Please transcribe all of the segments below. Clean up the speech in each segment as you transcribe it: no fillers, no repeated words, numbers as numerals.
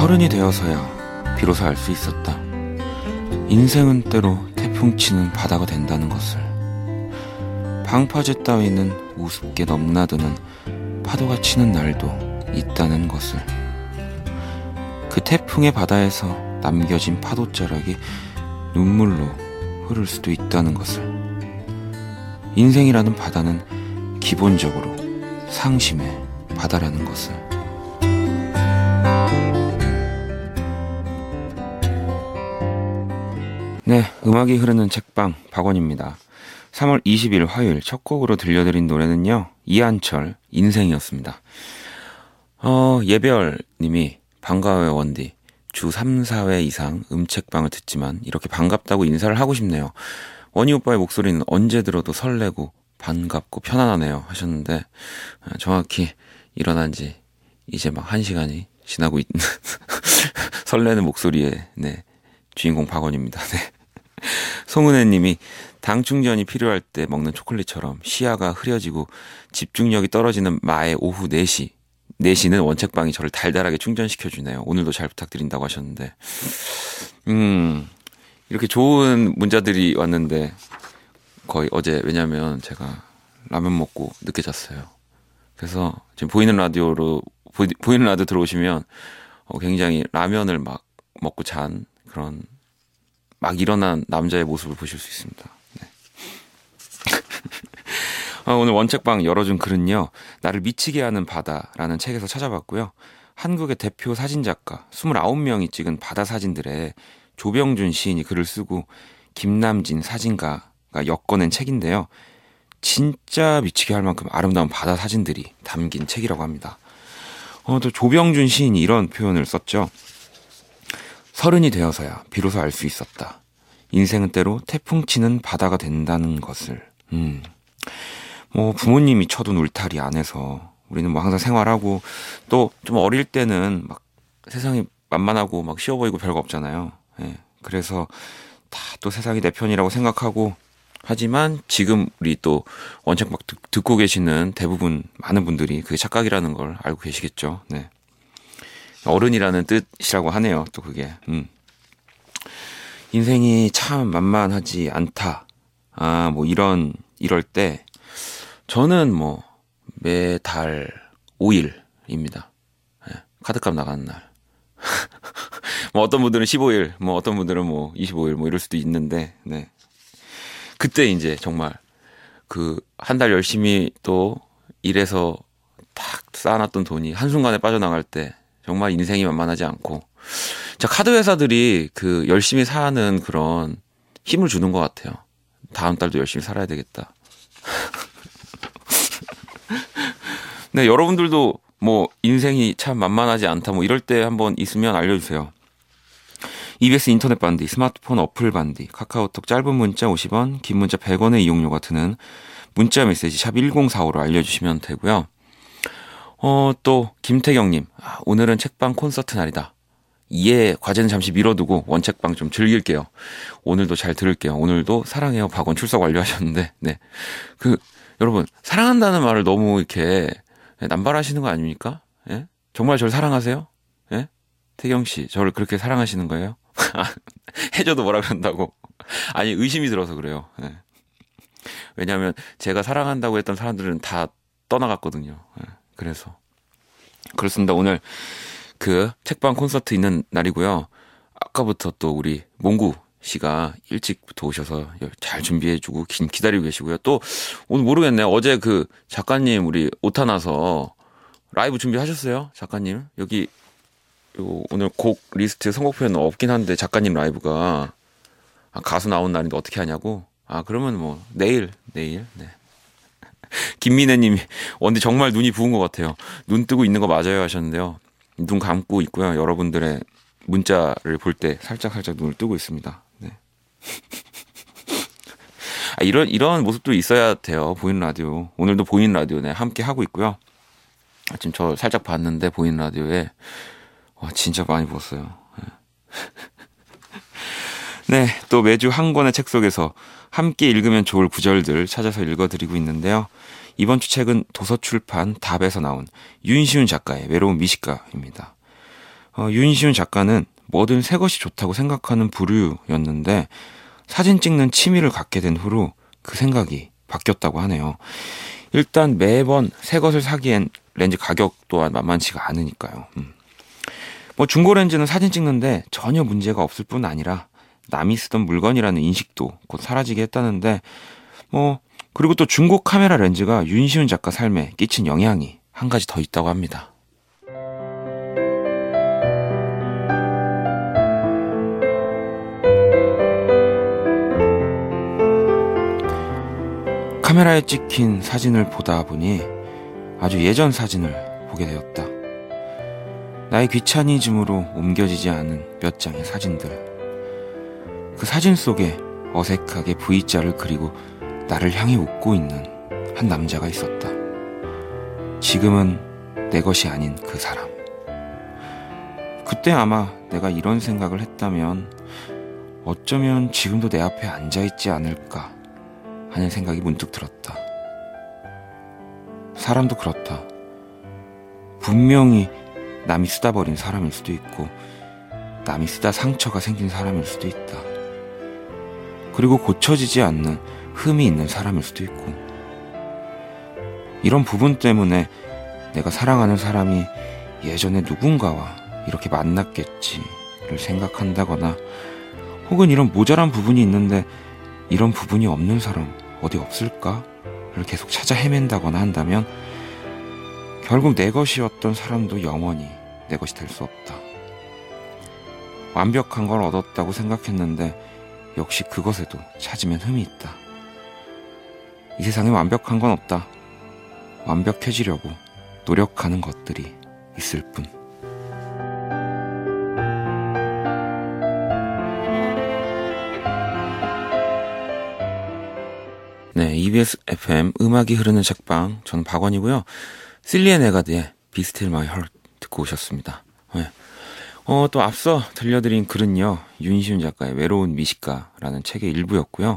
서른이 되어서야 비로소 알 수 있었다. 인생은 때로 태풍 치는 바다가 된다는 것을. 방파제 따위는 우습게 넘나드는 파도가 치는 날도 있다는 것을. 그 태풍의 바다에서 남겨진 파도자락이 눈물로 흐를 수도 있다는 것을. 인생이라는 바다는 기본적으로 상심의 바다라는 것을. 네, 음악이 흐르는 책방 박원입니다. 3월 20일 화요일 첫 곡으로 들려드린 노래는요, 이한철 인생이었습니다. 예별님이 반가워요 원디. 주 3, 4회 이상 음책방을 듣지만 이렇게 반갑다고 인사를 하고 싶네요. 원희 오빠의 목소리는 언제 들어도 설레고 반갑고 편안하네요 하셨는데, 정확히 일어난 지 이제 막 1시간이 지나고 있는 설레는 목소리의 주인공 박원입니다. 송은혜 님이 당 충전이 필요할 때 먹는 초콜릿처럼 시야가 흐려지고 집중력이 떨어지는 마의 오후 4시는 원책방이 저를 달달하게 충전시켜주네요. 오늘도 잘 부탁드린다고 하셨는데, 이렇게 좋은 문자들이 왔는데 거의 어제, 왜냐면 제가 라면 먹고 늦게 잤어요. 그래서 지금 보이는 라디오 들어오시면 굉장히 라면을 막 먹고 잔 그런 막 일어난 남자의 모습을 보실 수 있습니다. 네. 오늘 원책방 열어준 글은요, 나를 미치게 하는 바다라는 책에서 찾아봤고요. 한국의 대표 사진작가 29명이 찍은 바다 사진들에 조병준 시인이 글을 쓰고 김남진 사진가가 엮어낸 책인데요. 진짜 미치게 할 만큼 아름다운 바다 사진들이 담긴 책이라고 합니다. 또 조병준 시인이 이런 표현을 썼죠. 서른이 되어서야 비로소 알 수 있었다. 인생은 때로 태풍 치는 바다가 된다는 것을. 부모님이 쳐둔 울타리 안에서 우리는 뭐 항상 생활하고, 또 좀 어릴 때는 막 세상이 만만하고 막 쉬워 보이고 별거 없잖아요. 예. 그래서 다 또 세상이 내 편이라고 생각하고, 하지만 지금 우리 또 원책방 듣고 계시는 대부분 많은 분들이 그게 착각이라는 걸 알고 계시겠죠. 네. 어른이라는 뜻이라고 하네요. 또 그게. 인생이 참 만만하지 않다. 이럴 때 저는 매달 5일입니다. 네. 카드값 나가는 날. 어떤 분들은 15일, 어떤 분들은 25일 이럴 수도 있는데, 네. 그때 이제 정말 한 달 열심히 또 일해서 딱 쌓아놨던 돈이 한순간에 빠져나갈 때 정말 인생이 만만하지 않고, 카드 회사들이 열심히 사는 그런 힘을 주는 것 같아요. 다음 달도 열심히 살아야 되겠다. 네, 여러분들도 인생이 참 만만하지 않다 이럴 때 한번 있으면 알려주세요. EBS 인터넷 반디, 스마트폰 어플 반디, 카카오톡 짧은 문자 50원, 긴 문자 100원의 이용료가 드는 문자 메시지 샵 1045로 알려주시면 되고요. 또 김태경님, 오늘은 책방 콘서트 날이다. 과제는 잠시 미뤄두고 원책방 좀 즐길게요. 오늘도 잘 들을게요. 오늘도 사랑해요 박원 출석 완료하셨는데, 네. 여러분, 사랑한다는 말을 너무 이렇게 남발하시는 거 아닙니까? 예? 정말 저를 사랑하세요? 예? 태경 씨, 저를 그렇게 사랑하시는 거예요? 해줘도 뭐라 그런다고. 아니, 의심이 들어서 그래요. 예. 왜냐하면 제가 사랑한다고 했던 사람들은 다 떠나갔거든요. 예. 그래서 그렇습니다. 오늘 책방 콘서트 있는 날이고요. 아까부터 또 우리 몽구 씨가 일찍부터 오셔서 잘 준비해주고 기다리고 계시고요. 또 오늘 모르겠네요. 어제 작가님 우리 오타 나서 라이브 준비하셨어요? 작가님 여기 오늘 곡 리스트 선곡표는 없긴 한데 작가님 라이브가 가수 나온 날인데 어떻게 하냐고. 그러면 내일. 네. 김민혜님이 원디 정말 눈이 부은 것 같아요. 눈 뜨고 있는 거 맞아요 하셨는데요. 눈 감고 있고요. 여러분들의 문자를 볼 때 살짝 눈을 뜨고 있습니다. 네. 이런 모습도 있어야 돼요. 보이는 라디오. 오늘도 보이는 라디오 함께 하고 있고요. 지금 저 살짝 봤는데 보이는 라디오에 진짜 많이 부었어요. 네, 또 매주 한 권의 책 속에서 함께 읽으면 좋을 구절들 찾아서 읽어드리고 있는데요. 이번 주 책은 도서출판 답에서 나온 윤시훈 작가의 외로운 미식가입니다. 윤시훈 작가는 뭐든 새 것이 좋다고 생각하는 부류였는데 사진 찍는 취미를 갖게 된 후로 그 생각이 바뀌었다고 하네요. 일단 매번 새 것을 사기엔 렌즈 가격 또한 만만치가 않으니까요. 뭐 중고 렌즈는 사진 찍는데 전혀 문제가 없을 뿐 아니라 남이 쓰던 물건이라는 인식도 곧 사라지게 했다는데 그리고 또 중고 카메라 렌즈가 윤시훈 작가 삶에 끼친 영향이 한 가지 더 있다고 합니다. 카메라에 찍힌 사진을 보다 보니 아주 예전 사진을 보게 되었다. 나의 귀차니즘으로 옮겨지지 않은 몇 장의 사진들. 그 사진 속에 어색하게 V자를 그리고 나를 향해 웃고 있는 한 남자가 있었다. 지금은 내 것이 아닌 그 사람. 그때 아마 내가 이런 생각을 했다면 어쩌면 지금도 내 앞에 앉아있지 않을까 하는 생각이 문득 들었다. 사람도 그렇다. 분명히 남이 쓰다 버린 사람일 수도 있고 남이 쓰다 상처가 생긴 사람일 수도 있다. 그리고 고쳐지지 않는 흠이 있는 사람일 수도 있고 이런 부분 때문에 내가 사랑하는 사람이 예전에 누군가와 이렇게 만났겠지를 생각한다거나 혹은 이런 모자란 부분이 있는데 이런 부분이 없는 사람 어디 없을까를 계속 찾아 헤맨다거나 한다면 결국 내 것이었던 사람도 영원히 내 것이 될 수 없다. 완벽한 걸 얻었다고 생각했는데 역시 그것에도 찾으면 흠이 있다. 이 세상에 완벽한 건 없다. 완벽해지려고 노력하는 것들이 있을 뿐. 네, EBS FM 음악이 흐르는 책방, 저는 박원이고요. 실리아 네가드의 Be Still My Heart 듣고 오셨습니다. 네. 또 앞서 들려드린 글은요, 윤시훈 작가의 외로운 미식가라는 책의 일부였고요.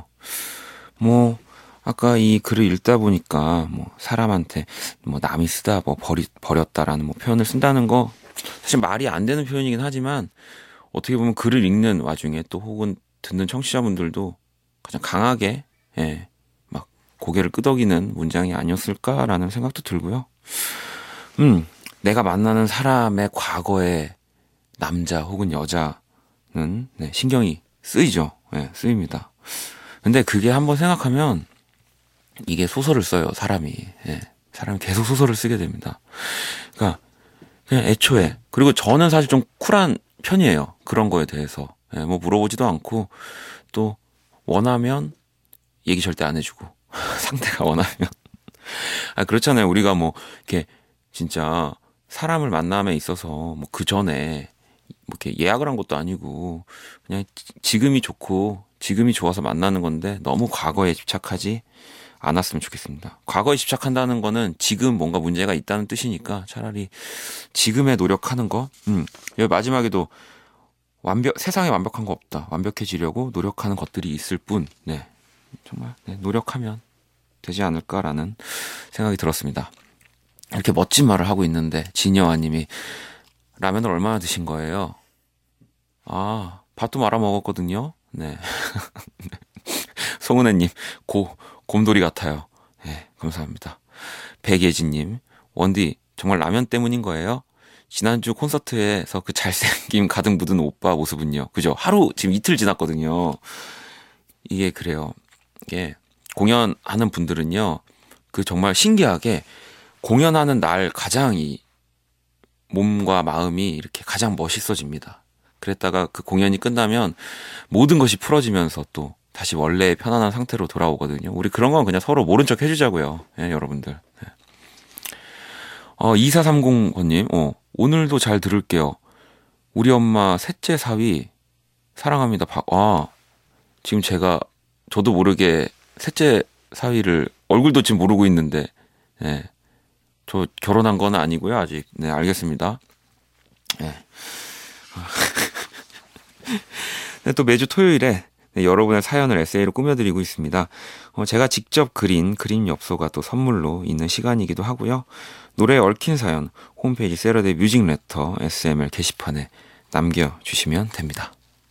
아까 이 글을 읽다 보니까 사람한테 남이 쓰다 버렸다라는 표현을 쓴다는 거 사실 말이 안 되는 표현이긴 하지만 어떻게 보면 글을 읽는 와중에 또 혹은 듣는 청취자분들도 가장 강하게 고개를 끄덕이는 문장이 아니었을까라는 생각도 들고요. 내가 만나는 사람의 과거의 남자 혹은 여자는 신경이 쓰이죠. 쓰입니다. 근데 그게 한번 생각하면 이게 소설을 써요, 사람이. 사람이 계속 소설을 쓰게 됩니다. 그러니까 그냥 애초에 그리고 저는 사실 좀 쿨한 편이에요. 그런 거에 대해서. 물어보지도 않고 또 원하면 얘기 절대 안 해주고 상대가 원하면 그렇잖아요. 우리가 이렇게 진짜 사람을 만남에 있어서 그 전에 이렇게 예약을 한 것도 아니고 그냥 지금이 좋고 지금이 좋아서 만나는 건데 너무 과거에 집착하지 않았으면 좋겠습니다. 과거에 집착한다는 거는 지금 뭔가 문제가 있다는 뜻이니까 차라리 지금에 노력하는 거. 여기 마지막에도 세상에 완벽한 거 없다. 완벽해지려고 노력하는 것들이 있을 뿐. 정말 노력하면 되지 않을까라는 생각이 들었습니다. 이렇게 멋진 말을 하고 있는데 진여아 님이 라면을 얼마나 드신 거예요? 밥도 말아 먹었거든요. 네. 송은혜 님, 곰돌이 같아요. 네, 감사합니다. 백예진 님, 원디 정말 라면 때문인 거예요? 지난주 콘서트에서 그 잘생김 가득 묻은 오빠 모습은요. 그죠? 지금 이틀 지났거든요. 이게 그래요. 이게 공연하는 분들은요, 정말 신기하게 공연하는 날 가장 이 몸과 마음이 이렇게 가장 멋있어집니다. 그랬다가 그 공연이 끝나면 모든 것이 풀어지면서 또 다시 원래의 편안한 상태로 돌아오거든요. 우리 그런 건 그냥 서로 모른 척 해주자고요. 여러분들. 2430번님, 오늘도 잘 들을게요. 우리 엄마 셋째 사위 사랑합니다. 지금 저도 모르게 셋째 사위를 얼굴도 지금 모르고 있는데, 저 결혼한 건 아니고요, 아직. 네, 알겠습니다. 네. 또 매주 토요일에 네, 여러분의 사연을 에세이로 꾸며드리고 있습니다. 제가 직접 그린 그림 엽서가 또 선물로 있는 시간이기도 하고요. 노래에 얽힌 사연 홈페이지 세러데이 뮤직 레터 SML 게시판에 남겨주시면 됩니다.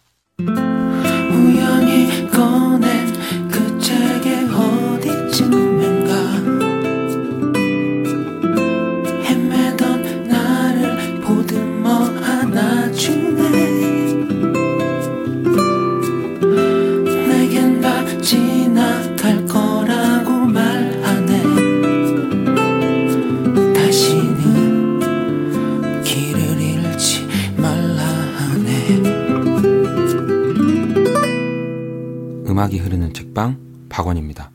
우연히 꺼낸 그 책의 어디쯤인가 헤매던 나를 보듬어 안아주네 내겐 다 지나갈 거라고 말하네 다시는 길을 잃지 말라 하네. 음악이 흐르는 책방 박원입니다.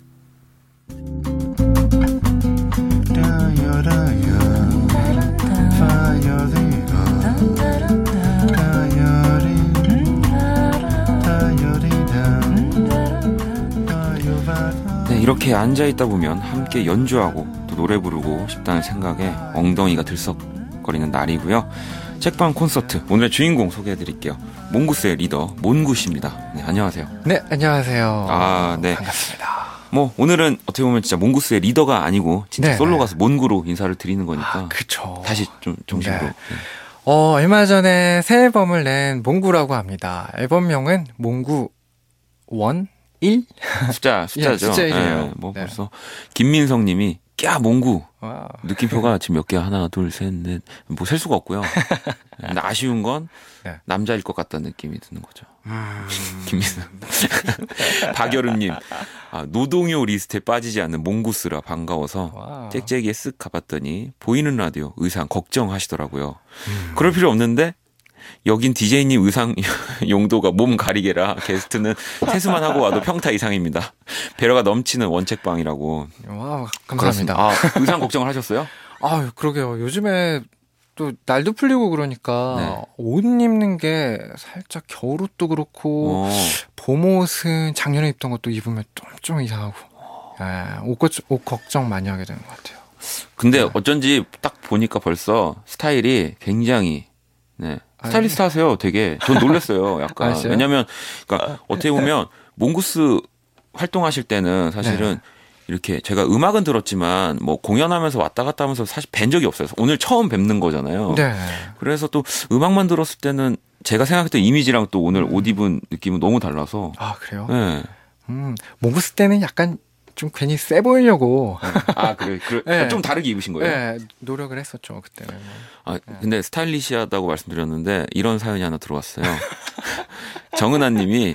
네, 이렇게 앉아있다 보면 함께 연주하고 또 노래 부르고 싶다는 생각에 엉덩이가 들썩거리는 날이고요. 책방 콘서트 오늘의 주인공 소개해드릴게요. 몽구스의 리더 몬구씨입니다. 네, 안녕하세요. 네, 안녕하세요. 네. 반갑습니다. 뭐 오늘은 어떻게 보면 진짜 몽구스의 리더가 아니고 진짜 네, 솔로 네. 가수 몬구로 인사를 드리는 거니까. 그쵸. 다시 좀 정식으로. 네. 얼마 전에 새 앨범을 낸 몽구라고 합니다. 앨범명은 몽구 1? 1? 숫자죠. 예, 숫자 1이에요. 뭐 네. 벌써 김민성 님이 꺄 몽구. 와. 느낌표가 지금 몇 개야? 하나, 둘, 셋, 넷. 뭐 셀 수가 없고요. 근데 아쉬운 건 네. 남자일 것 같다는 느낌이 드는 거죠. 김민성. 박여름님. 노동요 리스트에 빠지지 않는 몽구스라 반가워서 와. 짹짹이에 쓱 가봤더니 보이는 라디오 의상 걱정하시더라고요. 그럴 필요 없는데 여긴 DJ님 의상 용도가 몸 가리개라 게스트는 세수만 하고 와도 평타 이상입니다. 배려가 넘치는 원책방이라고. 와, 감사합니다. 의상 걱정을 하셨어요? 그러게요. 요즘에 또 날도 풀리고 그러니까 네. 옷 입는 게 살짝 겨울옷도 그렇고 봄옷은 작년에 입던 것도 입으면 좀 이상하고 옷 걱정 많이 하게 되는 것 같아요. 근데 어쩐지 딱 보니까 벌써 스타일이 굉장히 스타일리스트 하세요. 되게 전 놀랐어요. 약간 왜냐면 그러니까 어떻게 보면 몽구스 활동하실 때는 사실은 네. 이렇게 제가 음악은 들었지만 뭐 공연하면서 왔다 갔다 하면서 사실 뵌 적이 없어요. 오늘 처음 뵙는 거잖아요. 네. 그래서 또 음악만 들었을 때는 제가 생각했던 이미지랑 또 오늘 옷 입은 느낌은 너무 달라서. 그래요? 네. 몽구스 때는 약간 좀 괜히 세 보이려고. 그래. 네. 좀 다르게 입으신 거예요? 네, 노력을 했었죠, 그때는. 근데 스타일리시하다고 말씀드렸는데 이런 사연이 하나 들어왔어요. 정은아 님이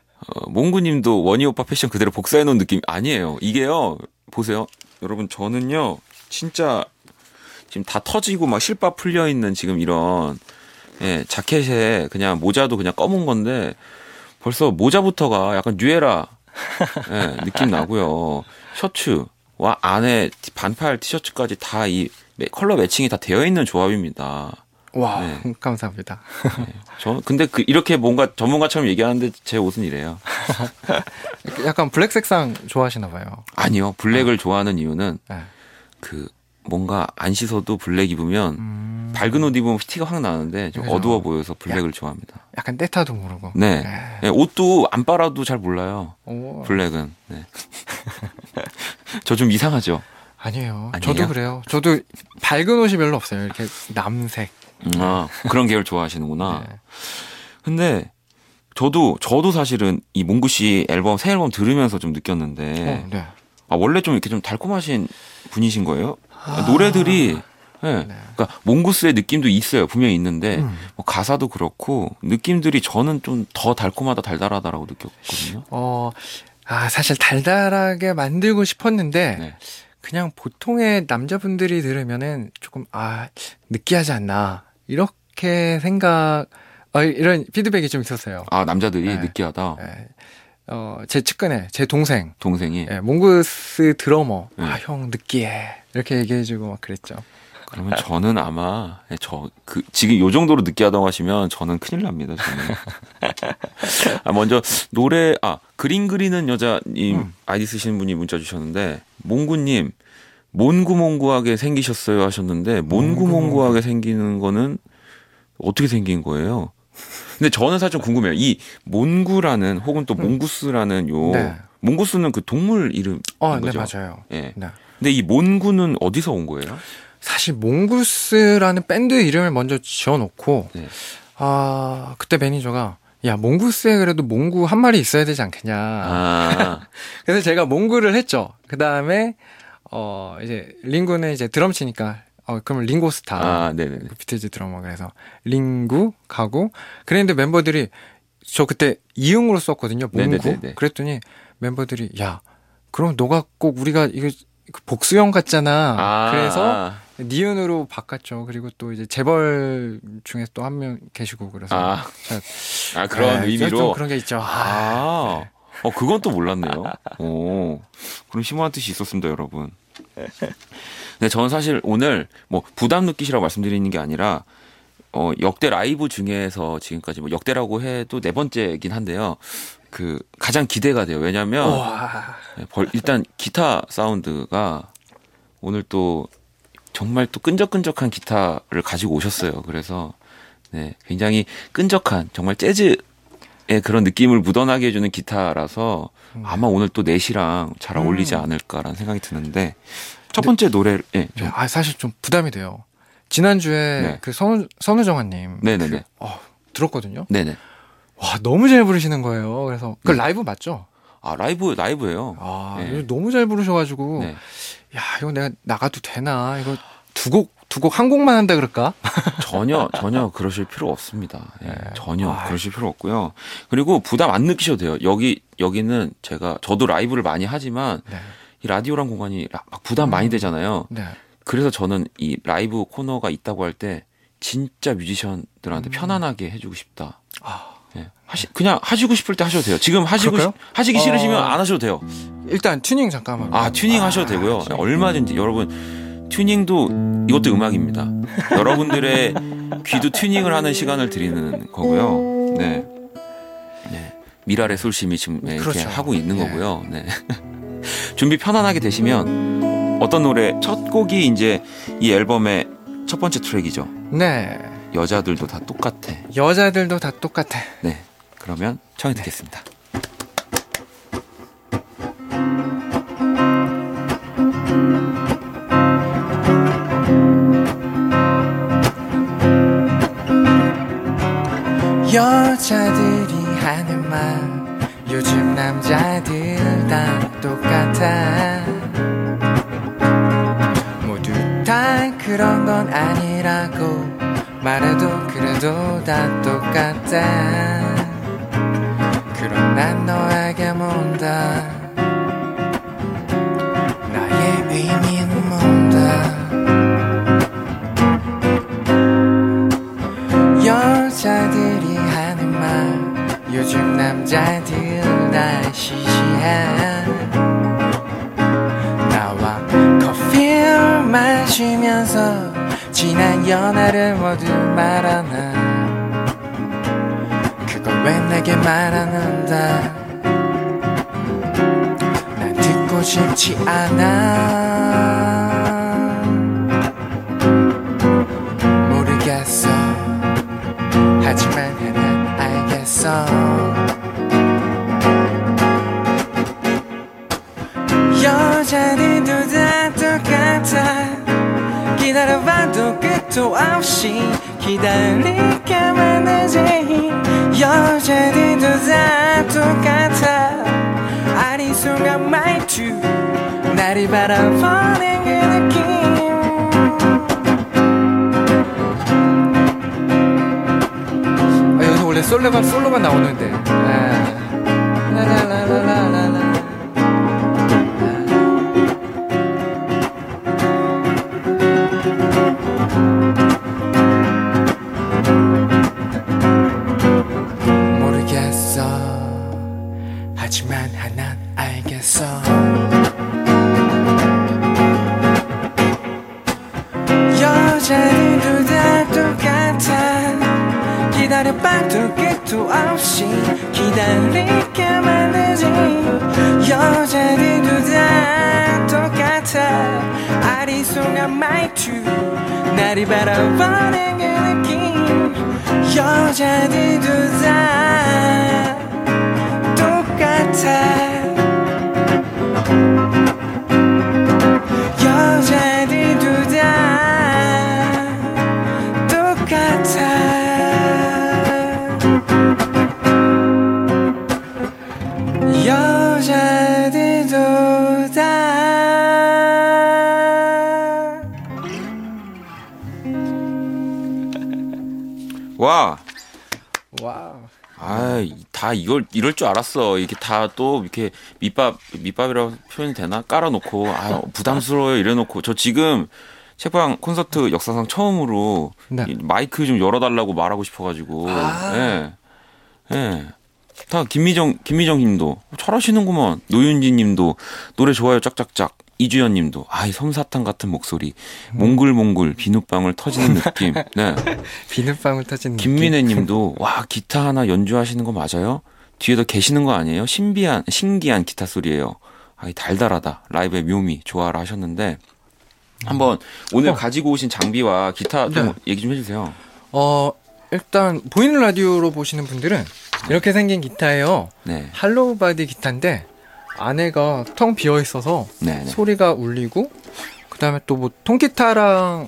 몽구님도 원희 오빠 패션 그대로 복사해놓은 느낌 아니에요. 이게요. 보세요. 여러분 저는요. 진짜 지금 다 터지고 막 실바 풀려있는 지금 이런 자켓에 그냥 모자도 그냥 검은 건데 벌써 모자부터가 약간 뉴에라 느낌 나고요. 셔츠와 안에 반팔 티셔츠까지 다 이 컬러 매칭이 다 되어 있는 조합입니다. 와, 감사합니다. 근데 이렇게 뭔가 전문가처럼 얘기하는데 제 옷은 이래요. 약간 블랙 색상 좋아하시나 봐요. 아니요. 블랙을 좋아하는 이유는 네. 뭔가 안 씻어도 블랙 입으면 밝은 옷 입으면 티가 확 나는데 좀 그죠. 어두워 보여서 블랙을 좋아합니다. 약간 때타도 모르고. 네. 옷도 안 빨아도 잘 몰라요. 오. 블랙은. 네. 저 좀 이상하죠? 아니에요. 아니에요? 저도 그래요. 저도 밝은 옷이 별로 없어요. 이렇게 남색. 그런 계열 좋아하시는구나. 네. 근데 저도 사실은 이 몽구 씨 새 앨범 들으면서 좀 느꼈는데 네. 원래 좀 이렇게 좀 달콤하신 분이신 거예요? 노래들이 그러니까 몽구스의 느낌도 있어요. 분명히 있는데 뭐 가사도 그렇고 느낌들이 저는 좀 더 달콤하다 달달하다라고 느꼈거든요. 사실 달달하게 만들고 싶었는데 네. 그냥 보통의 남자분들이 들으면은 조금 느끼하지 않나 이렇게 이런 피드백이 좀 있었어요. 남자들이 네. 느끼하다. 네. 제 측근에 제 동생이 몽구스 드러머 형 느끼해 이렇게 얘기해주고 막 그랬죠. 그러면 저는 아마 지금 요 정도로 느끼하다고 하시면 저는 큰일 납니다. 저는. 먼저 노래 그림 그리는 여자님 아이디 쓰시는 분이 문자 주셨는데 몽구님 몬구하게 생기셨어요 하셨는데 몬구하게 생기는 거는 어떻게 생긴 거예요? 근데 저는 사실 좀 궁금해요. 이 몬구라는 혹은 또 몽구스라는 요 네. 몽구스는 그 동물 이름인 네, 거죠? 맞아요. 예. 네. 근데 이 몬구는 어디서 온 거예요? 사실 몽구스라는 밴드 이름을 먼저 지어놓고 네. 그때 매니저가 야 몽구스에 그래도 몽구 한 마리 있어야 되지 않겠냐. 아, 그래서 제가 몽구를 했죠. 그 다음에 이제 링구는 이제 드럼 치니까 그러면 링고스타. 아, 네네네. 그 비틀즈 드러머. 그래서 링구 가고 그랬는데 멤버들이 저 그때 이응으로 썼거든요. 몽구. 네네네네. 그랬더니 멤버들이 야 그럼 너가 꼭 우리가 이거 복수형 같잖아. 그래서 니은으로 바꿨죠. 그리고 또 이제 재벌 중에 또 한 명 계시고 그래서 그런 의미로 좀 그런 게 있죠. 그건 또 몰랐네요. 그런 심오한 뜻이 있었습니다, 여러분. 근데 저는 사실 오늘 뭐 부담 느끼시라고 말씀드리는 게 아니라 역대 라이브 중에서 지금까지 뭐 역대라고 해도 네 번째긴 한데요. 그 가장 기대가 돼요. 왜냐하면 일단 기타 사운드가 오늘 또 정말 또 끈적끈적한 기타를 가지고 오셨어요. 그래서 네, 굉장히 끈적한 정말 재즈의 그런 느낌을 묻어나게 해주는 기타라서 아마 오늘 또 넷이랑 잘 어울리지 않을까라는 생각이 드는데 첫 번째 노래를 사실 좀 부담이 돼요. 지난주에 네. 그 선우정아님 네네네. 들었거든요. 네네. 와 너무 잘 부르시는 거예요. 그래서 그 라이브 맞죠? 라이브예요. 네. 너무 잘 부르셔가지고 네. 야 이거 내가 나가도 되나? 이거 두 곡 한 곡만 한다 그럴까? 전혀 그러실 필요 없습니다. 네. 전혀 그러실 필요 없고요. 그리고 부담 안 느끼셔도 돼요. 여기는 저도 라이브를 많이 하지만 네. 이 라디오란 공간이 막 부담 많이 되잖아요. 네. 그래서 저는 이 라이브 코너가 있다고 할 때 진짜 뮤지션들한테 편안하게 해주고 싶다. 네. 그냥 하시고 싶을 때 하셔도 돼요. 지금 하시기 싫으시면 안 하셔도 돼요. 일단 튜닝 잠깐만. 튜닝 하셔도 되고요. 튜닝. 얼마든지 여러분 튜닝도 이것도 음악입니다. 여러분들의 귀도 튜닝을 하는 시간을 드리는 거고요. 네. 미랄의 솔심이 지금 이렇게 그렇죠. 하고 있는 거고요. 네. 준비 편안하게 되시면 어떤 노래 첫 곡이 이제 이 앨범의 첫 번째 트랙이죠. 네. 여자들도 다 똑같아. 여자들도 다 똑같아. 네. 그러면 청해 듣겠습니다. 여자들이 하는 말 요즘 남자들 다 똑같아. 모두 다 그런 건 아니라고 말해도 그래도 다 똑같아. 그럼 난 너에게 묻다. 나의 의미는 뭔가. 여자들이 하는 말 요즘 남자들 다 시시해. 나와 커피를 마시면서 지난 연애를 모두 말하나. 그걸 왜 내게 말하는다. 난 듣고 싶지 않아. 모르겠어. 하지만 하나 알겠어. 여자들도 다 똑같아. 기다려봐도 끝도 없이 기다릴게만 하지. 여자들도 다 똑같아. 아리송한 말투 나를 바라보는 그 느낌. 여기서 원래 솔로만 나오는데. 라라라라라라. 모르겠어. 하지만 하나 알겠어. 여자들도 다 똑같아. 기다려봐도 끝도 없이 기다릴게만 하지. 여자들도 다 똑같아. 아리송한 말투 나를 바라보는 그 느낌. 여자들도 다 똑같아 여자들도 다 똑같아 여자들도 다 와. 와우. 다 이럴 줄 알았어. 이렇게 다 또 이렇게 밑밥이라고 표현이 되나? 깔아놓고 부담스러워요 이래놓고 저 지금 책방 콘서트 역사상 처음으로 네. 마이크 좀 열어달라고 말하고 싶어가지고. 예. 예. 다 김미정님도 잘하시는구먼. 노윤지님도 노래 좋아요 짝짝짝. 이주연님도 이 솜사탕 같은 목소리, 몽글몽글 비눗방울 터지는 느낌. 네. 비눗방울 터지는 느낌. 김민혜님도 와 기타 하나 연주하시는 거 맞아요? 뒤에도 계시는 거 아니에요? 신기한 기타 소리예요. 달달하다. 라이브의 묘미 좋아라 하셨는데 한번 오늘 가지고 오신 장비와 기타 좀 네. 얘기 좀 해주세요. 일단 보이는 라디오로 보시는 분들은 이렇게 생긴 기타예요. 네. 할로우 바디 기타인데. 안에가 텅 비어 있어서 네네. 소리가 울리고 그다음에 또 뭐 통기타랑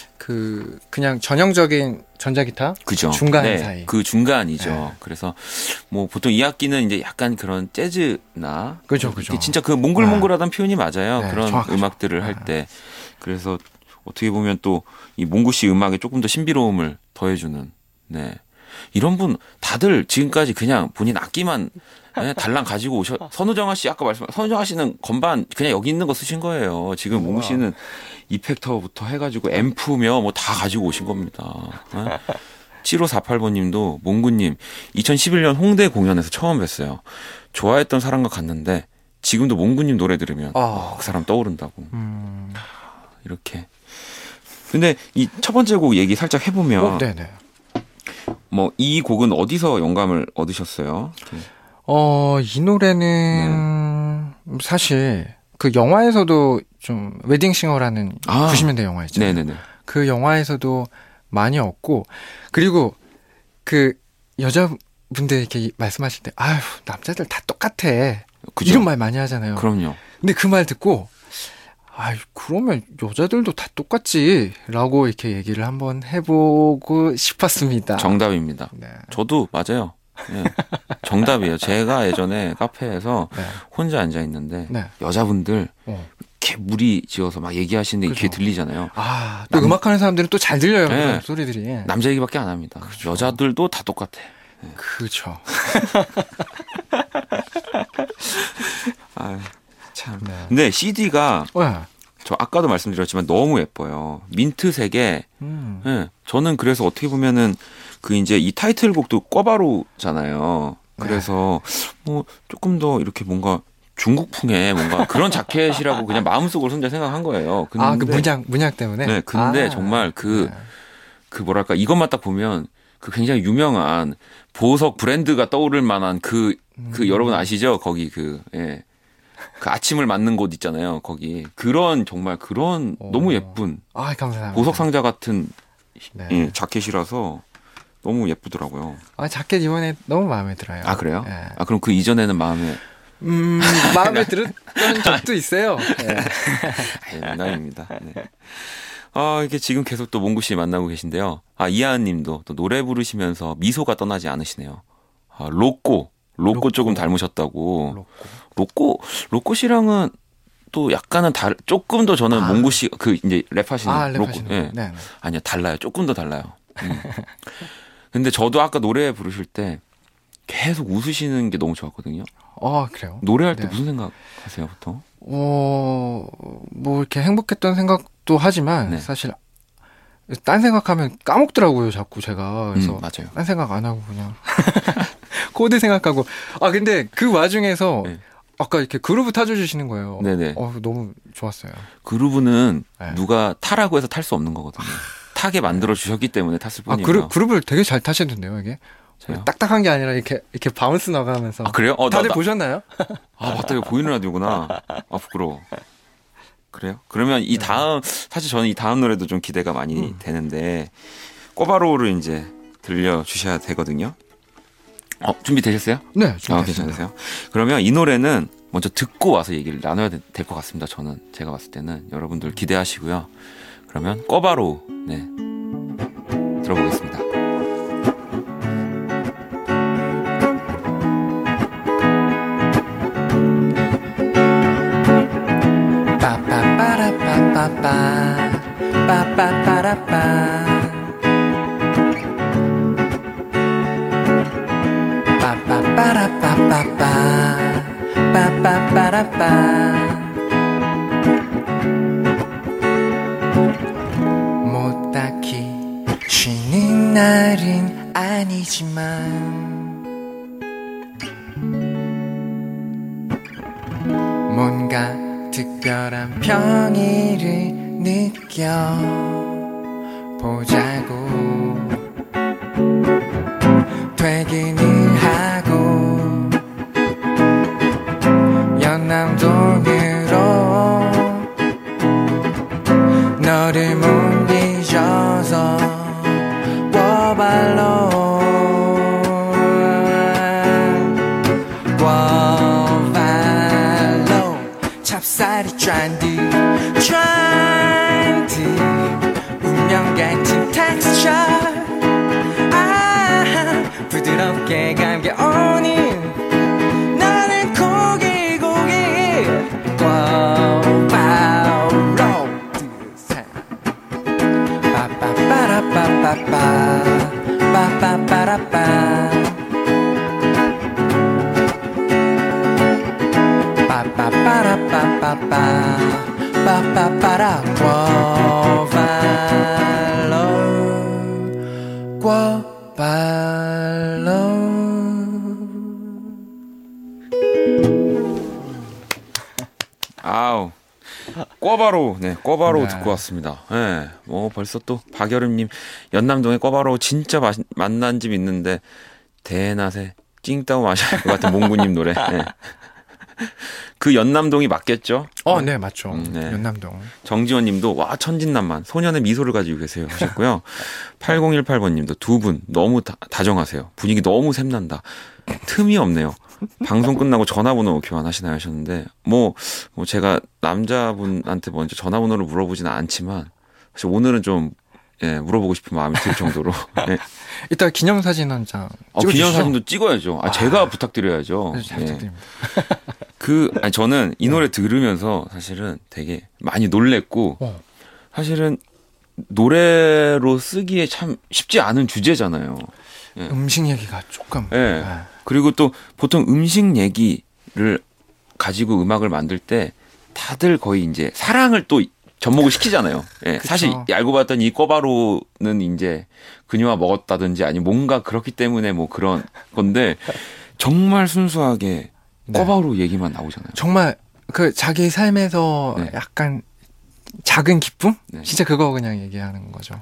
그냥 전형적인 전자기타 그죠. 중간 네, 사이 그 중간이죠. 네. 그래서 뭐 보통 이 악기는 이제 약간 그런 재즈나 그죠. 진짜 그 몽글몽글하다는 표현이 맞아요. 네, 그런 정확하죠. 음악들을 할 때 그래서 어떻게 보면 또 이 몽구 씨 음악에 조금 더 신비로움을 더해주는 네. 이런 분 다들 지금까지 그냥 본인 악기만 네, 달랑 가지고 선우정아 씨 아까 선우정아 씨는 건반 그냥 여기 있는 거 쓰신 거예요. 지금 몽구 씨는 이펙터부터 해가지고 앰프며 뭐 다 가지고 오신 겁니다. 네? 7548번님도 몽구님 2011년 홍대 공연에서 처음 뵀어요. 좋아했던 사람과 갔는데 지금도 몽구님 노래 들으면 그 사람 떠오른다고. 이렇게. 근데 이 첫 번째 곡 얘기 살짝 해보면 네네. 뭐 이 곡은 어디서 영감을 얻으셨어요? 이 노래는 사실 그 영화에서도 좀 웨딩싱어라는 90년대 영화 있죠. 네네네. 그 영화에서도 많이 얻고 그리고 그 여자분들 이렇게 말씀하실 때 남자들 다 똑같아. 그죠? 이런 말 많이 하잖아요. 그럼요. 근데 그 말 듣고 그러면 여자들도 다 똑같지라고 이렇게 얘기를 한번 해보고 싶었습니다. 정답입니다. 네. 저도 맞아요. 네. 정답이에요. 제가 예전에 카페에서 네. 혼자 앉아 있는데 네. 여자분들 이렇게 무리 지어서 막 얘기하시는데 이렇게 들리잖아요. 또 음악하는 사람들은 또 잘 들려요. 네. 소리들이. 남자 얘기밖에 안 합니다. 그쵸. 여자들도 다 똑같아. 네. 그렇죠. 참. 네. 근데 CD가 저 아까도 말씀드렸지만 너무 예뻐요. 민트색에. 네. 저는 그래서 어떻게 보면은 그 이제 이 타이틀곡도 꿔바로잖아요. 그래서 뭐 조금 더 이렇게 뭔가 중국풍의 뭔가 그런 자켓이라고 그냥 마음속으로 혼자 생각한 거예요. 근데 그 문양 때문에. 네, 근데 정말 그 뭐랄까 이것만 딱 보면 그 굉장히 유명한 보석 브랜드가 떠오를 만한 그 여러분 아시죠? 거기 그 아침을 맞는 곳 있잖아요. 거기 그런 정말 그런 너무 예쁜 감사합니다. 보석 상자 같은 자켓이라서. 너무 예쁘더라고요. 자켓 이번에 너무 마음에 들어요. 그래요? 네. 그럼 그 이전에는 마음에 들었던 적도 있어요. 농담입니다. 네. 이게 지금 계속 또 몽구 씨 만나고 계신데요. 이하은 님도 또 노래 부르시면서 미소가 떠나지 않으시네요. 로꼬 조금 닮으셨다고. 로꼬 씨랑은 또 약간은 조금 더 저는 몽구 씨 그 이제 랩하시는 로꼬. 네. 아니요, 달라요. 조금 더 달라요. 근데 저도 아까 노래 부르실 때 계속 웃으시는 게 너무 좋았거든요. 그래요? 노래할 때 무슨 생각하세요, 보통? 뭐 이렇게 행복했던 생각도 하지만 사실 딴 생각하면 까먹더라고요, 자꾸 제가. 그래서 맞아요. 딴 생각 안 하고 그냥 코드 생각하고. 근데 그 와중에서 아까 이렇게 그루브 타줘주시는 거예요. 네네. 너무 좋았어요. 그루브는 누가 타라고 해서 탈 수 없는 거거든요. 타게 만들어 주셨기 때문에 탔을 뿐이에요. 그룹을 되게 잘 타시던데요, 이게. 딱딱한 게 아니라 이렇게 바운스 나가면서. 그래요? 다들 보셨나요? 맞다, 이거 보이는 라디오구나. 부끄러워. 그래요? 그러면 사실 저는 이 다음 노래도 좀 기대가 많이 되는데, 꼬바로우를 이제 들려주셔야 되거든요. 준비되셨어요? 네, 준비됐습니다. 괜찮으세요? 그러면 이 노래는 먼저 듣고 와서 얘기를 나눠야 될 것 같습니다. 제가 봤을 때는 여러분들 기대하시고요. 그러면 꿔바로 네, 들어보겠습니다. 뭐 딱히 쉬는 날은 아니지만 뭔가 특별한 평일을 느껴보자고 퇴근을 하고 연남동으로 너를 못 잊어서 꿔발로 찹쌀이 짠디 운명 같은 텍스처 부드럽게 감겨오는 나는 고기 꿔바로 아우 꿔바로 꿔바로 네. 듣고 왔습니다. 네, 뭐 벌써 또 박여름님 연남동에 꿔바로 진짜 만난 집 있는데 대낮에 찡따오 마셔야 할 것 같은 몽구님 노래. 네. 그 연남동이 맞겠죠? 네, 맞죠. 네. 연남동. 정지원님도 와 천진난만 소년의 미소를 가지고 계세요 하셨고요. 8018번님도 두 분 너무 다정하세요. 분위기 너무 샘난다. 틈이 없네요. 방송 끝나고 전화번호 교환하시나요 하셨는데 뭐 제가 남자분한테 먼저 전화번호를 물어보지는 않지만 사실 오늘은 좀 물어보고 싶은 마음이 들 정도로. 네. 이따 기념사진 한 장 찍어주시죠. 기념사진도 찍어야죠. 제가 부탁드려야죠. 잘 부탁드립니다. 저는 이 노래 들으면서 사실은 되게 많이 놀랬고 사실은 노래로 쓰기에 참 쉽지 않은 주제잖아요. 음식 얘기가 조금. 네. 그리고 또 보통 음식 얘기를 가지고 음악을 만들 때 다들 거의 이제 사랑을 또 접목을 시키잖아요. 예, 사실 알고 봤더니 이 꿔바로는 이제 그녀와 먹었다든지 아니면 뭔가 그렇기 때문에 뭐 그런 건데 정말 순수하게 꿔바로 얘기만 나오잖아요. 정말 그 자기 삶에서 약간 작은 기쁨? 진짜 그거 그냥 얘기하는 거죠.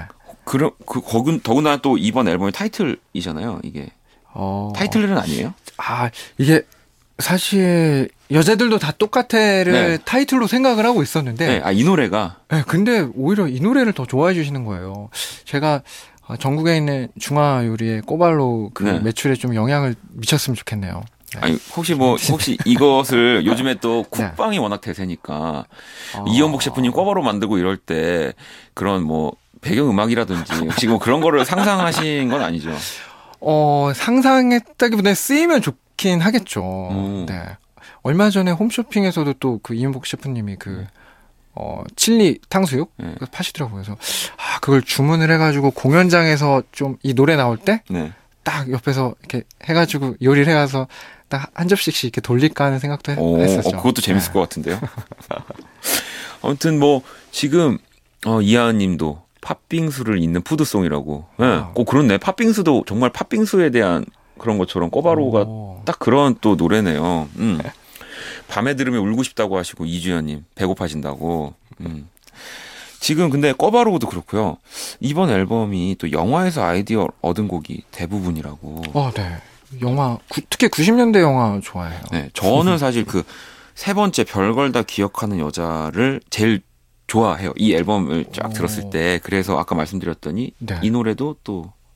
더구나 또 이번 앨범의 타이틀이잖아요. 이게 타이틀은 아니에요? 이게 사실 여자들도 다 똑같애를 타이틀로 생각을 하고 있었는데 이 노래가 근데 오히려 이 노래를 더 좋아해 주시는 거예요. 제가 전국에 있는 중화 요리의 꿔발로 그 매출에 좀 영향을 미쳤으면 좋겠네요. 아니 혹시 이것을 요즘에 또 쿡방이 워낙 대세니까 이연복 셰프님 꿔바로 만들고 이럴 때 그런 뭐 배경 음악이라든지 혹시 뭐 그런 거를 상상하신 건 아니죠? 상상했다기보다는 쓰이면 좋긴 하겠죠. 네. 얼마 전에 홈쇼핑에서도 또 그 이연복 셰프님이 칠리 탕수육 파시더라고요. 그래서 그걸 주문을 해가지고 공연장에서 좀 이 노래 나올 때 딱 옆에서 이렇게 해가지고 요리를 해가서 딱 한 접시씩 이렇게 돌릴까 하는 생각도 했었죠. 그것도 재밌을 것 같은데요. 아무튼 뭐 지금 이하은님도 팥빙수를 잇는 푸드송이라고. 꼭 그렇네. 팥빙수도 정말 팥빙수에 대한 그런 것처럼 꿔바로가 딱 그런 또 노래네요. 밤에 들으면 울고 싶다고 하시고 이주연님 배고파진다고. 지금 근데 꿔바로도 그렇고요. 이번 앨범이 또 영화에서 아이디어 얻은 곡이 대부분이라고. 네. 영화 특히 90년대 영화 좋아해요. 네, 저는 사실 그 세 번째 별걸 다 기억하는 여자를 제일 좋아해요. 이 앨범을 쫙 들었을 때. 그래서 아까 말씀드렸더니 이 노래도 또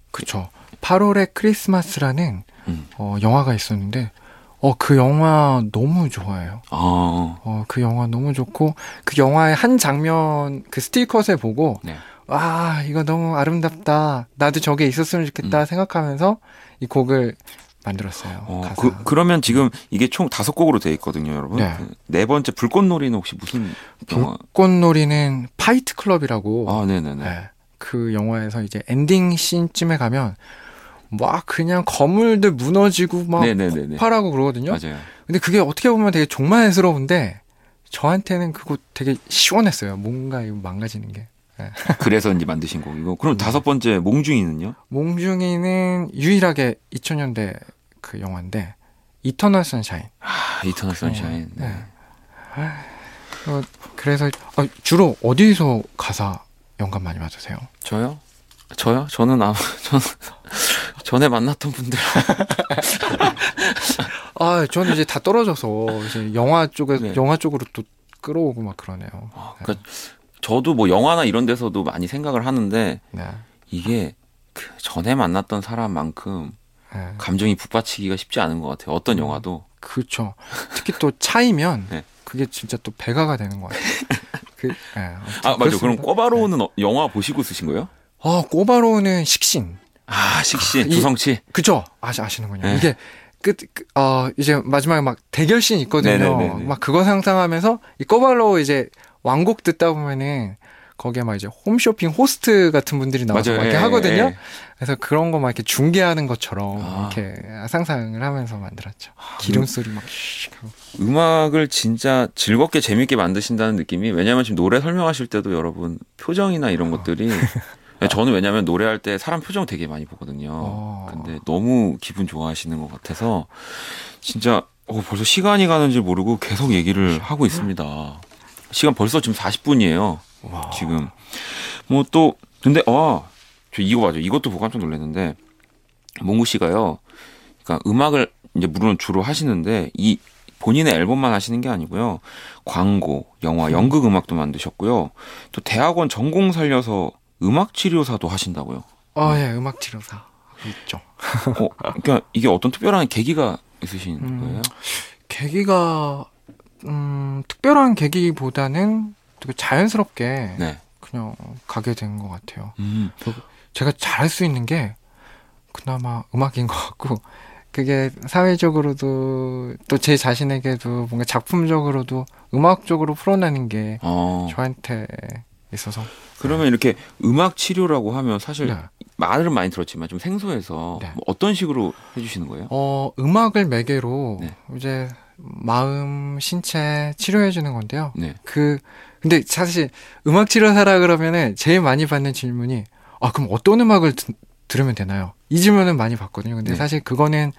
그쵸. 8월의 크리스마스라는 영화가 있었는데 그 영화 너무 좋아해요. 그 영화 너무 좋고 그 영화의 한 장면 그 스틸컷을 보고 네. 와 이거 너무 아름답다. 나도 저게 있었으면 좋겠다 생각하면서 이 곡을 만들었어요. 그러면 지금 이게 총 5곡으로 되어 있거든요, 여러분. 네. 네 번째 불꽃놀이는 혹시 무슨 영화? 불꽃놀이는 파이트 클럽이라고. 네네네. 네. 그 영화에서 이제 엔딩 씬쯤에 가면 막 그냥 건물들 무너지고 막 네네네네. 폭발하고 그러거든요. 맞아요. 근데 그게 어떻게 보면 되게 종말스러운데 저한테는 그거 되게 시원했어요. 뭔가 이거 망가지는 게. 네. 그래서 이제 만드신 곡이고. 그럼 5번째 몽중이는요? 몽중이는 유일하게 2000년대 그 영화인데 이터널 선샤인. 이터널 선샤인. 네. 그래서 주로 어디서 가사 영감 많이 받으세요? 저요? 저는 전에 만났던 분들. 저는 이제 다 떨어져서 이제 영화 쪽으로 네. 또 끌어오고 막 그러네요. 그러니까 저도 뭐 영화나 이런 데서도 많이 생각을 하는데 네. 이게 그 전에 만났던 사람만큼 네. 감정이 북받치기가 쉽지 않은 것 같아요. 어떤 영화도. 그렇죠. 특히 또 차이면 네. 그게 진짜 또 배가가 되는 것 같아요. 맞아. 그럼 꼬바로우는 영화 보시고 쓰신 거예요? 꼬바로우는 식신. 식신, 주성치. 그죠? 아시는군요. 네. 이게 이제 마지막에 막 대결씬 있거든요. 네네네네. 막 그거 상상하면서 이 꼬바로우 이제 왕곡 듣다 보면은 거기에 막 이제 홈쇼핑 호스트 같은 분들이 나와서 막 이렇게 하거든요. 그래서 그런 거 막 이렇게 중계하는 것처럼 이렇게 상상을 하면서 만들었죠. 기름 소리 막 하고. 음악을 진짜 즐겁게 재밌게 만드신다는 느낌이, 왜냐면 지금 노래 설명하실 때도 여러분 표정이나 이런 것들이 저는 왜냐면 노래할 때 사람 표정 되게 많이 보거든요. 근데 너무 기분 좋아하시는 것 같아서 진짜 벌써 시간이 가는 줄 모르고 계속 얘기를 하고 있습니다. 시간 벌써 지금 40분이에요. 지금 뭐 또 근데 저 이거 맞아. 이것도 보고 깜짝 놀랐는데 몽구 씨가요. 그러니까 음악을 이제 물론 주로 하시는데 이 본인의 앨범만 하시는 게 아니고요. 광고, 영화, 연극 음악도 만드셨고요. 또 대학원 전공 살려서 음악 치료사도 하신다고요. 예, 음악 치료사 있죠. 그러니까 이게 어떤 특별한 계기가 있으신 거예요? 계기가 특별한 계기보다는 되게 자연스럽게 네. 그냥 가게 된 것 같아요. 제가 잘할 수 있는 게 그나마 음악인 것 같고, 그게 사회적으로도 또 제 자신에게도 뭔가 작품적으로도 음악적으로 풀어내는 게 저한테 있어서. 그러면 이렇게 음악 치료라고 하면 사실 말은 많이 들었지만 좀 생소해서 뭐 어떤 식으로 해주시는 거예요? 음악을 매개로 이제 마음, 신체 치료해주는 건데요. 네. 근데 사실 음악 치료사라 그러면은 제일 많이 받는 질문이 그럼 어떤 음악을 들으면 되나요? 이 질문은 많이 받거든요. 근데 사실 그거는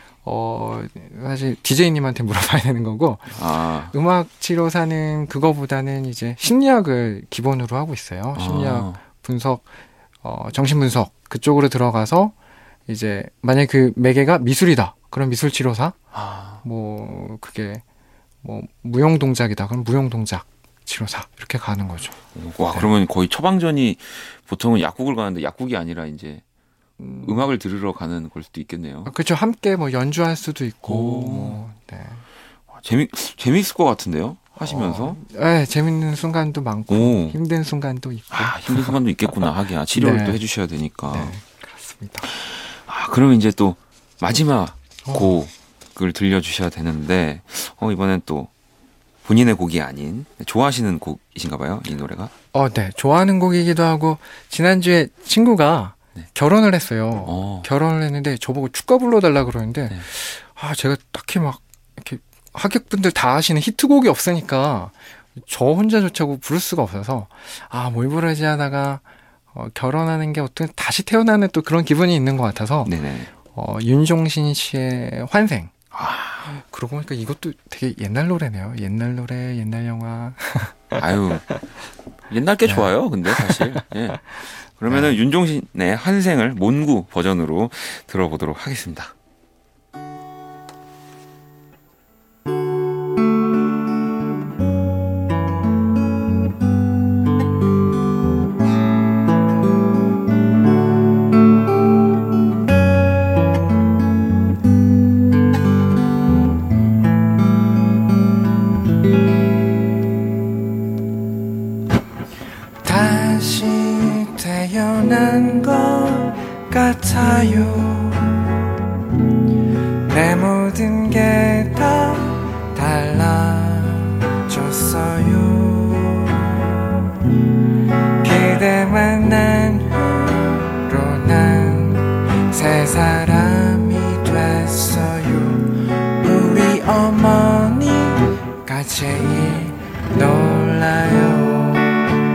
사실 DJ님한테 물어봐야 되는 거고, 음악 치료사는 그거보다는 이제 심리학을 기본으로 하고 있어요. 심리학 분석, 정신 분석 그쪽으로 들어가서 이제 만약 그 매개가 미술이다. 그럼 미술 치료사. 뭐 그게 뭐 무용 동작이다. 그럼 무용 동작 치료사 이렇게 가는 거죠. 그러면 거의 처방전이 보통은 약국을 가는데 약국이 아니라 이제 음악을 들으러 가는 걸 수도 있겠네요. 그렇죠. 함께 뭐 연주할 수도 있고. 재밌을 것 같은데요? 하시면서? 네, 재밌는 순간도 많고 힘든 순간도 있고. 힘든 순간도 있겠구나. 하기야. 치료를 또 해주셔야 되니까. 네, 그렇습니다. 그러면 이제 또 마지막 곡을 들려주셔야 되는데 이번엔 또 본인의 곡이 아닌 좋아하시는 곡이신가 봐요. 이 노래가. 네. 좋아하는 곡이기도 하고, 지난주에 친구가 결혼을 했어요. 결혼을 했는데 저보고 축가 불러달라 그러는데 제가 딱히 막 이렇게 하객분들 다 아시는 히트곡이 없으니까 저 혼자조차 부를 수가 없어서 뭘 부르지 하다가 결혼하는 게 어떤 다시 태어나는 또 그런 기분이 있는 것 같아서 윤종신 씨의 환생. 그러고 보니까 이것도 되게 옛날 노래네요. 옛날 노래, 옛날 영화. 옛날 게 좋아요. 근데 사실. 그러면은 윤종신의 환생을 몬구 버전으로 들어보도록 하겠습니다. 다시 태어난 것 같아요. 내 모든 게 다 달라졌어요. 그대 만난 후로 난 새 사람이 됐어요. 우리 어머니가 제일 놀라요.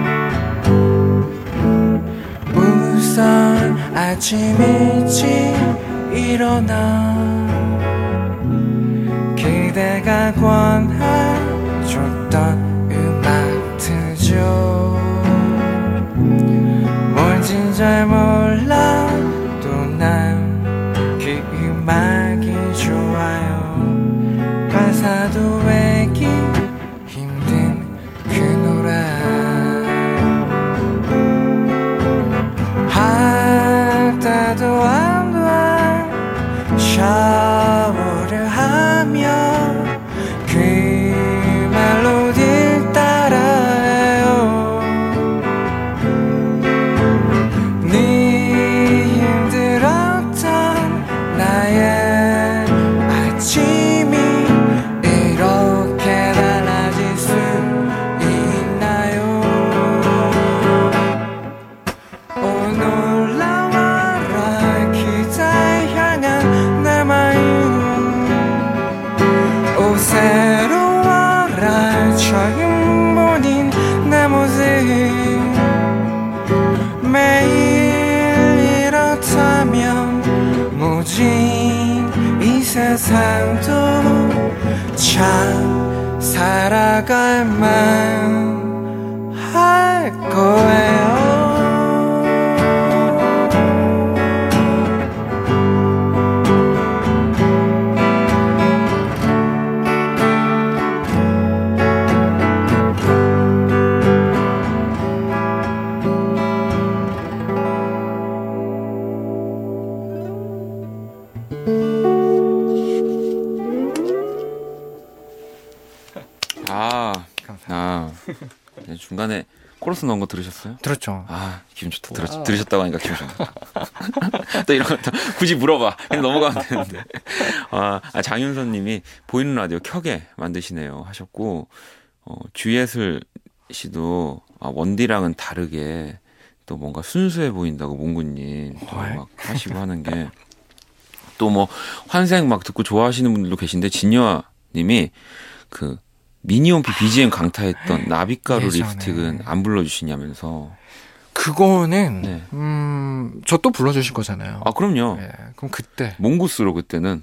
우선 아침 일찍 일어나 그대가 권해줬던 음악 트죠. 뭔진 잘 몰라도 난 그 음악이 좋아요. 가사도 외기 힘든 그 노래 할 때도 안 돼. 샤워를 하며 그 멜로디를 따라해요. 네 힘들었던 나의 아침이 이렇게 달라질 수 있나요? 놀라워라 그대 향한 내 마음. 오 새로워라 처음 보는 내 모습. 매일 이렇다면 모진 이 세상도 참 살아갈만 할 거예요. 네, 중간에 코러스 넣은 거 들으셨어요? 들었죠. 아, 기분 좋다. 들으셨다고 하니까 기분 좋다. 또 이런 거 굳이 물어봐. 그냥 넘어가면 되는데. 장윤선 님이 보이는 라디오 켜게 만드시네요 하셨고, 주예슬 씨도 원디랑은 다르게 또 뭔가 순수해 보인다고 몽구님 또 막 하시고 하는 게 또 뭐 환생 막 듣고 좋아하시는 분들도 계신데, 진여아 님이 그 미니홈피 BGM 강타했던 나비가루 립스틱은 안 불러주시냐면서. 그거는 네. 저 또 불러주실 거잖아요. 아 그럼요. 네, 그럼 그때 몽구스로 그때는.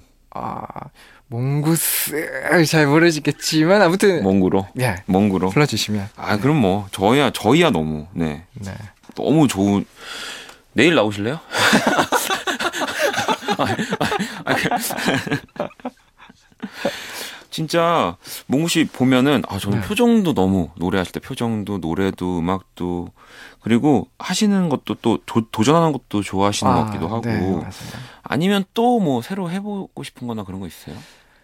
몽구스 잘 모르시겠지만 아무튼 몽구로. 네, 몽구로 불러주시면. 그럼 뭐 저희야 너무 네. 너무 좋은. 내일 나오실래요? 진짜 몽구 씨 보면은 저는 표정도 너무, 노래하실 때 표정도, 노래도, 음악도, 그리고 하시는 것도 또 도전하는 것도 좋아하시는 것 같기도 하고. 네, 맞아요. 아니면 또 뭐 새로 해보고 싶은 거나 그런 거 있어요?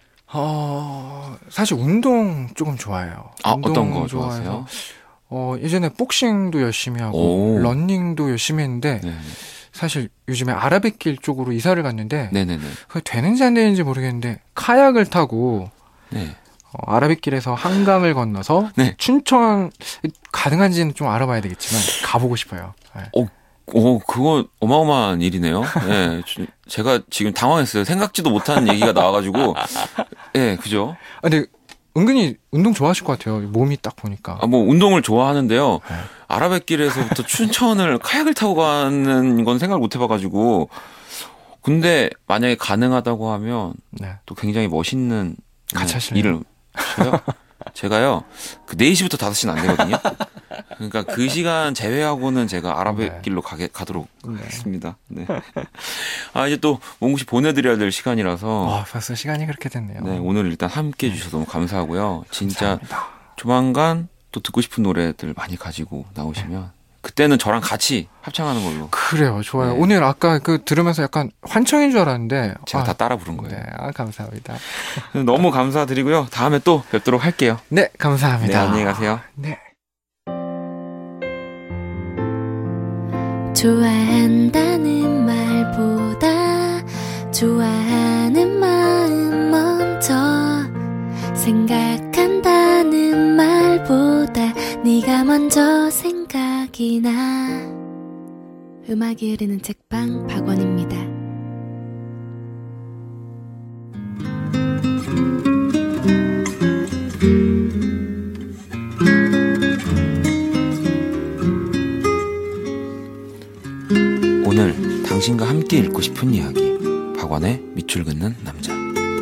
사실 운동 조금 좋아해요. 어떤 거 좋아하세요? 예전에 복싱도 열심히 하고 러닝도 열심히 했는데 사실 요즘에 아라뱃길 쪽으로 이사를 갔는데 그게 되는지 안 되는지 모르겠는데 카약을 타고 아라뱃길에서 한강을 건너서 춘천 가능한지는 좀 알아봐야 되겠지만 가보고 싶어요. 네. 그거 어마어마한 일이네요. 네, 제가 지금 당황했어요. 생각지도 못한 얘기가 나와가지고. 네, 그죠? 근데 은근히 운동 좋아하실 것 같아요. 몸이 딱 보니까. 뭐 운동을 좋아하는데요. 아라뱃길에서부터 춘천을 카약을 타고 가는 건 생각을 못 해봐가지고. 근데 만약에 가능하다고 하면 또 굉장히 멋있는 같이 하실래요? 일을. 제가요, 그 4시부터 5시는 안 되거든요. 그러니까 그 시간 제외하고는 제가 아라뱃길로 가도록 하겠습니다. 네. 이제 또 몽구 씨 보내드려야 될 시간이라서. 벌써 시간이 그렇게 됐네요. 네, 오늘 일단 함께 해주셔서 너무 감사하고요. 진짜 감사합니다. 조만간 또 듣고 싶은 노래들 많이 가지고 나오시면 그때는 저랑 같이 합창하는 걸로. 그래요, 좋아요. 오늘 아까 들으면서 약간 환청인 줄 알았는데 제가 다 따라 부른 거예요. 네, 감사합니다. 너무 감사드리고요. 다음에 또 뵙도록 할게요. 네, 감사합니다. 네, 안녕히 가세요. 네. 좋아한다는 말보다 좋아하는 마음 먼저 생각한다는 말보다 네가 먼저 생각이 나. 음악이 흐르는 책방 박원입니다. 오늘 당신과 함께 읽고 싶은 이야기, 박원의 밑줄 긋는 남자.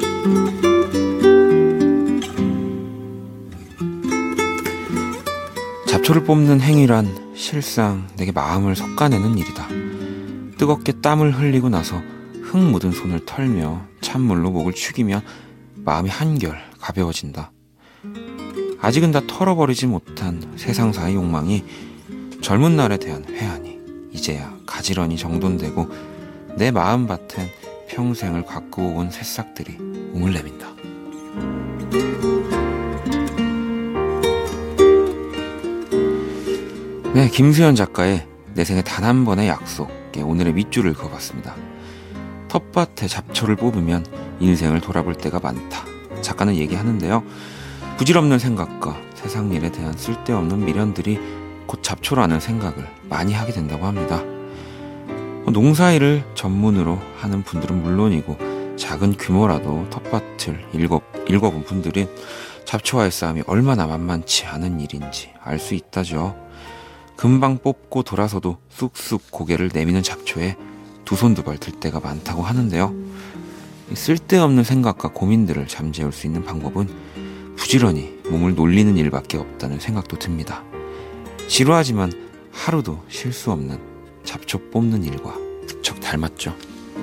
잡초를 뽑는 행위란 실상 내게 마음을 솎아내는 일이다. 뜨겁게 땀을 흘리고 나서 흙 묻은 손을 털며 찬물로 목을 축이면 마음이 한결 가벼워진다. 아직은 다 털어버리지 못한 세상사의 욕망이 젊은 날에 대한 회한이 이제야 가지런히 정돈되고 내 마음밭엔 평생을 가꾸어 온 새싹들이 움을 내민다. 네, 김수현 작가의 내 생에 단 한 번의 약속에 오늘의 밑줄을 그어봤습니다. 텃밭에 잡초를 뽑으면 인생을 돌아볼 때가 많다. 작가는 얘기하는데요. 부질없는 생각과 세상 일에 대한 쓸데없는 미련들이 곧 잡초라는 생각을 많이 하게 된다고 합니다. 농사일을 전문으로 하는 분들은 물론이고 작은 규모라도 텃밭을 읽어본 분들은 잡초와의 싸움이 얼마나 만만치 않은 일인지 알 수 있다죠. 금방 뽑고 돌아서도 쑥쑥 고개를 내미는 잡초에 두 손 두 발 들 때가 많다고 하는데요. 쓸데없는 생각과 고민들을 잠재울 수 있는 방법은 부지런히 몸을 놀리는 일밖에 없다는 생각도 듭니다. 지루하지만 하루도 쉴 수 없는 잡초 뽑는 일과 무척 닮았죠.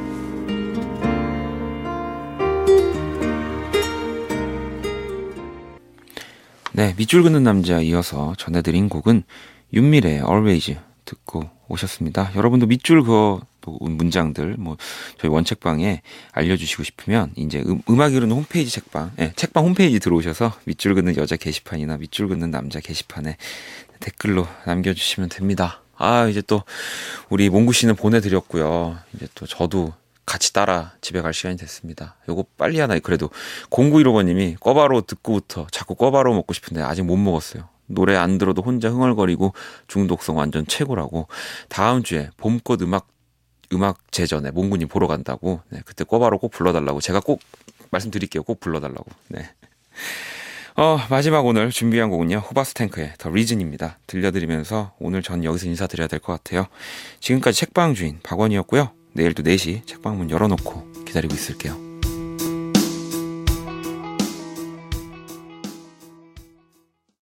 네, 밑줄 긋는 남자 이어서 전해드린 곡은 윤미래의 Always 듣고 오셨습니다. 여러분도 밑줄 그어 문장들 저희 원책방에 알려주시고 싶으면 이제 음악이 흐르는 홈페이지 책방 홈페이지 들어오셔서 밑줄 긋는 여자 게시판이나 밑줄 긋는 남자 게시판에 댓글로 남겨주시면 됩니다. 이제 또 우리 몽구 씨는 보내드렸고요. 이제 또 저도 같이 따라 집에 갈 시간이 됐습니다. 요거 빨리 하나. 그래도 0915번님이 꿔바로 듣고부터 자꾸 꿔바로 먹고 싶은데 아직 못 먹었어요. 노래 안 들어도 혼자 흥얼거리고 중독성 완전 최고라고. 다음 주에 봄꽃 음악 제전에 몽구님 보러 간다고. 네, 그때 꿔바로 꼭 불러달라고. 제가 꼭 말씀드릴게요. 꼭 불러달라고. 네. 마지막 오늘 준비한 곡은요, 호바스탱크의 더 리즌입니다. 들려드리면서 오늘 전 여기서 인사드려야 될 것 같아요. 지금까지 책방 주인 박원이었고요. 내일도 4시 책방문 열어놓고 기다리고 있을게요.